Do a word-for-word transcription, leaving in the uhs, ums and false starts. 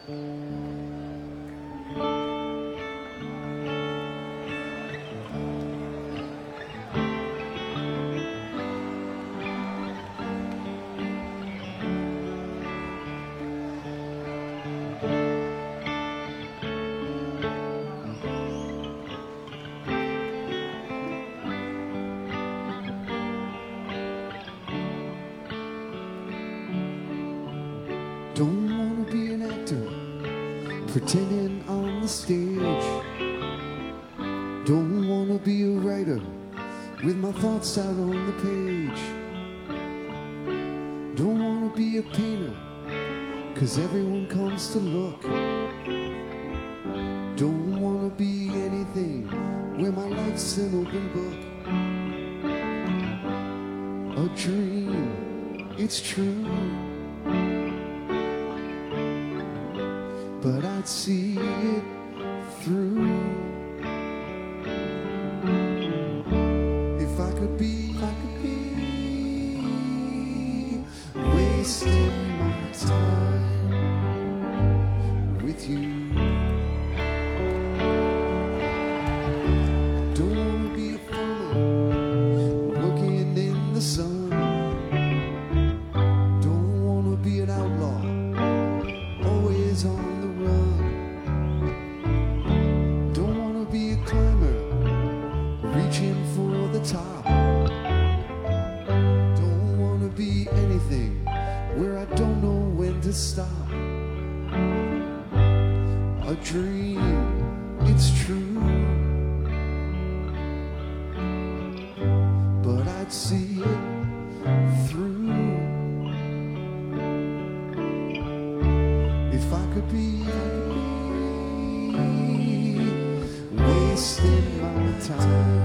Don't wanna be an actor pretending on the stage. Don't wanna be a writer with my thoughts out on the page. Don't wanna be a painter, cause everyone comes to look. Don't wanna be anything where my life's an open book. A dream, it's true, but I'd see it through. If I could be, if I could be wasting my time with you. Don't wanna be a fool working in the sun. Don't wanna be an outlaw always on the run. Don't wanna be a climber reaching for the top. Don't wanna be anything where I don't know when to stop. A dream, it's true, but I'd see it through. If I could be wasting my time